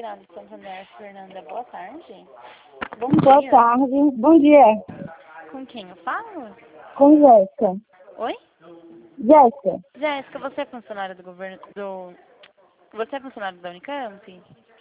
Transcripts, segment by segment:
Miranda de Santander, Fernanda, boa tarde. Boa Dia. tarde. Bom dia. Com quem eu falo? Com Jéssica. Oi? Jéssica. Jéssica, você é funcionária do governo Você é funcionária da Unicamp?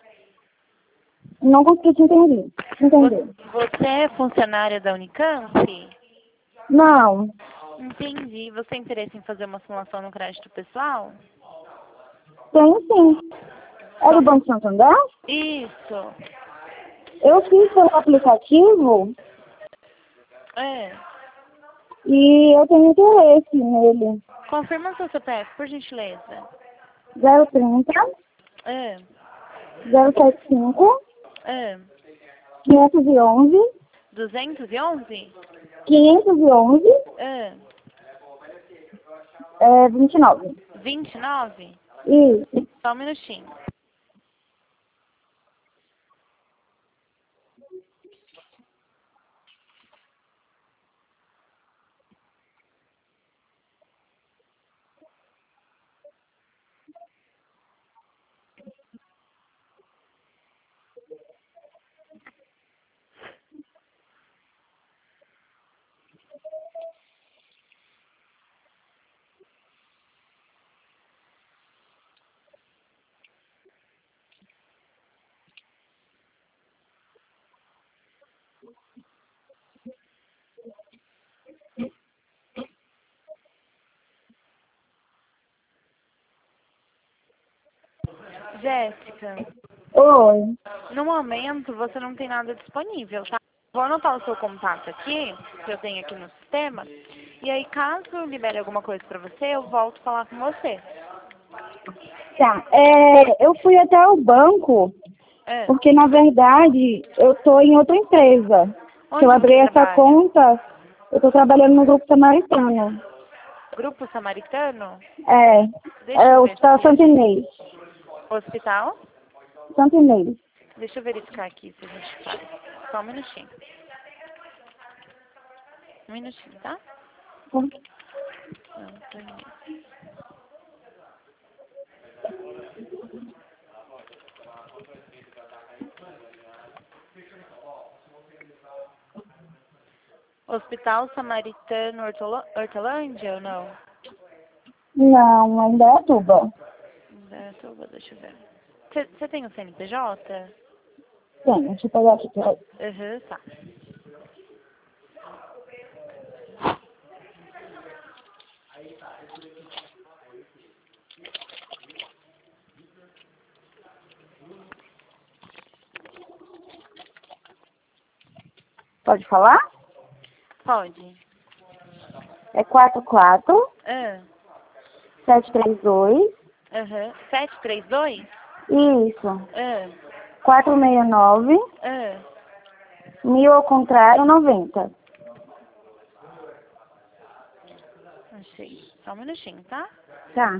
Não consegui te entender. Você é funcionária da Unicamp? Não. Entendi. Você tem interesse em fazer uma simulação no crédito pessoal? Tenho sim. É do Banco Santander? Isso. Eu fiz pelo aplicativo É. e eu tenho interesse nele. Confirma o seu CPF, por gentileza. 030 É. 075 É. 511 211? 511 É. 29. 29? Isso. Só um minutinho. Jéssica, Oi. no momento você não tem nada disponível, tá? Vou anotar o seu contato aqui, que eu tenho aqui no sistema, e aí caso eu libere alguma coisa pra você, eu volto a falar com você. Tá. Eu fui até o banco É. porque, na verdade, eu estou em outra empresa. Que eu Onde abri você essa trabalha? conta, eu estou trabalhando no Grupo Samaritano. Grupo Samaritano? É Deixa eu o ver Hospital Santo se... Inês. Hospital? Santo Inês. Deixa eu verificar aqui se a gente faz. Só um minutinho. Um minutinho, tá? Hospital Samaritano Hortolândia ou não? Não, ainda é Tuba. Deixa eu ver. Você tem o CNPJ? Tem, deixa eu pegar aqui. Peraí. Aham, tá. Pode falar? Pode. É 44 Ah, 732. aham. 732? Isso. Ah, 469 ah. 1000 ao contrário, 90. Achei. Só um minutinho, tá? Tá.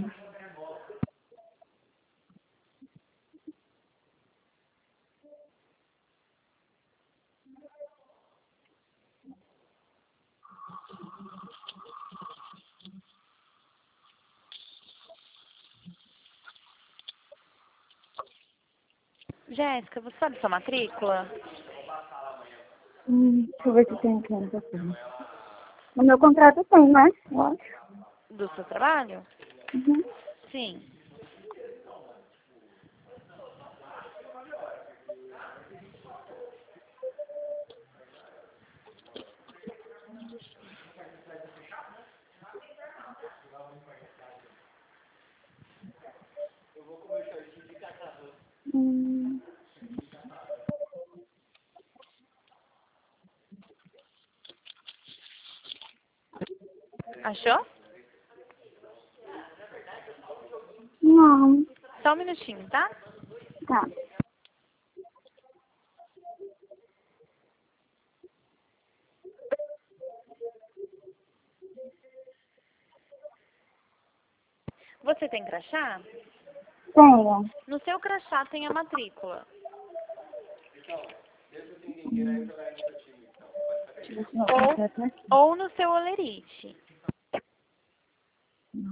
Jéssica, você sabe sua matrícula? Deixa eu ver se tem aqui. No meu contrato tem, né? Eu acho. Do seu trabalho? Uhum. Sim. Hum. Achou? Não. Só um minutinho, tá? Tá. Você tem crachá? Tenho. No seu crachá tem a matrícula. Deixa eu ver se meu contrato é aqui. Ou no seu olerite.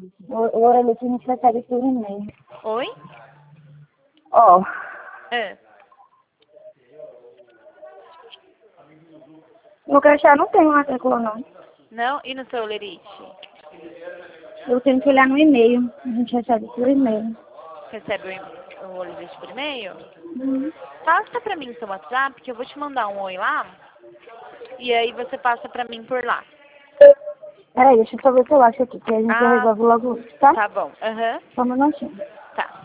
O Orelite a gente vai pegar esse e-mail. Oi? Ó. É. No crachá não tem matrícula, não. Não? E no seu lerite? Eu tenho que olhar no e-mail. A gente recebe por e-mail. Recebe o lerite por e-mail? Uhum. Passa pra mim seu WhatsApp, que eu vou te mandar um oi lá. E aí você passa pra mim por lá. Peraí, deixa eu só ver o que eu acho aqui, que a gente já Ah, resolve logo isso, tá? tá bom. Aham. Só um minutinho. Tá.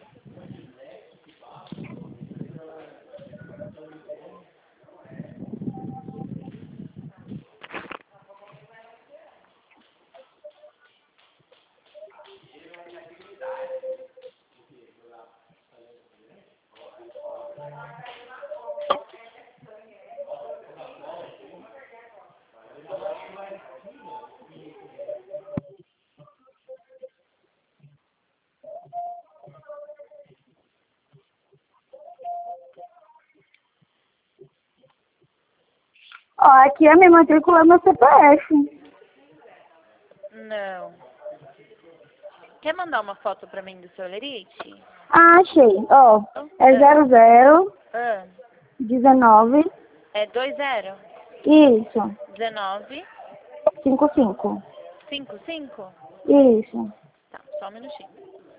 Ó, aqui a minha matrícula é meu CPF. Não. Quer mandar uma foto pra mim do seu lerite? Ah, achei. Ó, é Ah, 0019. é 20? Isso. 19? 55. 55? Isso. Tá, só um minutinho.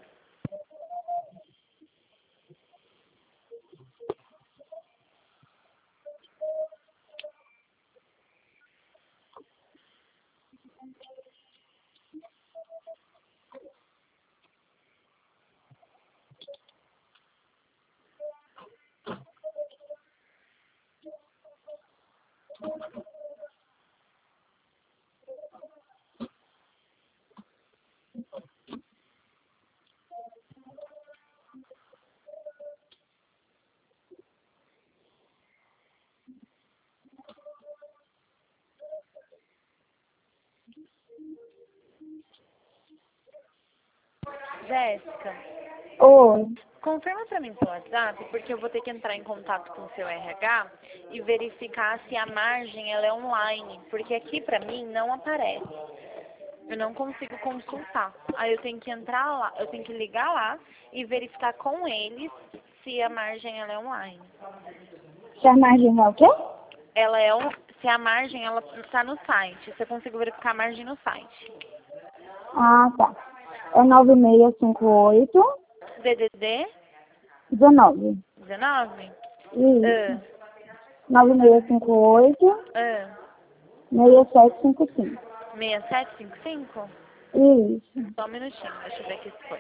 Jéssica, Oi. confirma pra mim seu WhatsApp, porque eu vou ter que entrar em contato com o seu RH e verificar se a margem ela é online, porque aqui pra mim não aparece. Eu não consigo consultar. Aí eu tenho que entrar lá, eu tenho que ligar lá e verificar com eles se a margem ela é online. Se a margem é o quê? Ela é se a margem ela está no site. Você consegue verificar a margem no site. Ah, tá. É 9658 DDD 19. 19? Isso. 9658 Ah, 6755. 6755? Isso. Só um minutinho, deixa eu ver aqui se foi.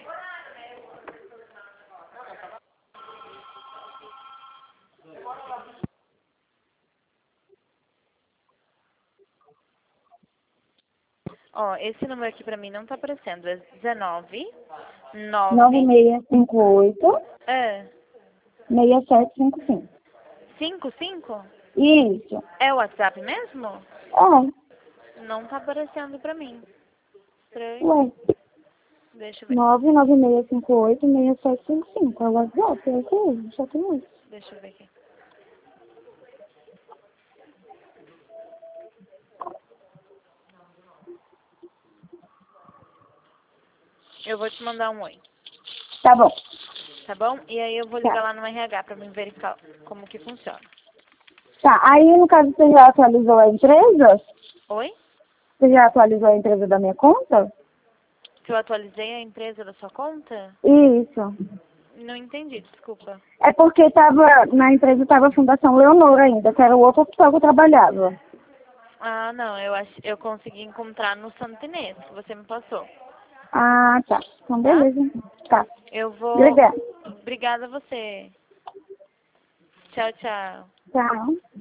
Ó, esse número aqui pra mim não tá aparecendo. É 19 9 9658 ah, 6755. 55? Isso. É o WhatsApp mesmo? É. Não tá aparecendo pra mim. Estranho. Ué. Deixa eu ver. 99658 6755. É o WhatsApp, é isso aí. Só tem isso. Deixa eu ver aqui. Eu vou te mandar um oi, Tá bom. tá bom? E aí eu vou ligar Tá. lá no RH pra me verificar como que funciona. Tá. Aí, no caso, você já atualizou a empresa? Oi? Você já atualizou a empresa da minha conta? Que eu atualizei a empresa da sua conta? Isso. Não entendi, desculpa. É porque na empresa tava a Fundação Leonor ainda, que era o outro hospital que eu trabalhava. Ah, não, eu consegui encontrar no Santo Inês, que você me passou, Ah, tá. Então, tá? beleza. Tá. Eu vou... Obrigada. Obrigada a você. Tchau, tchau. Tchau.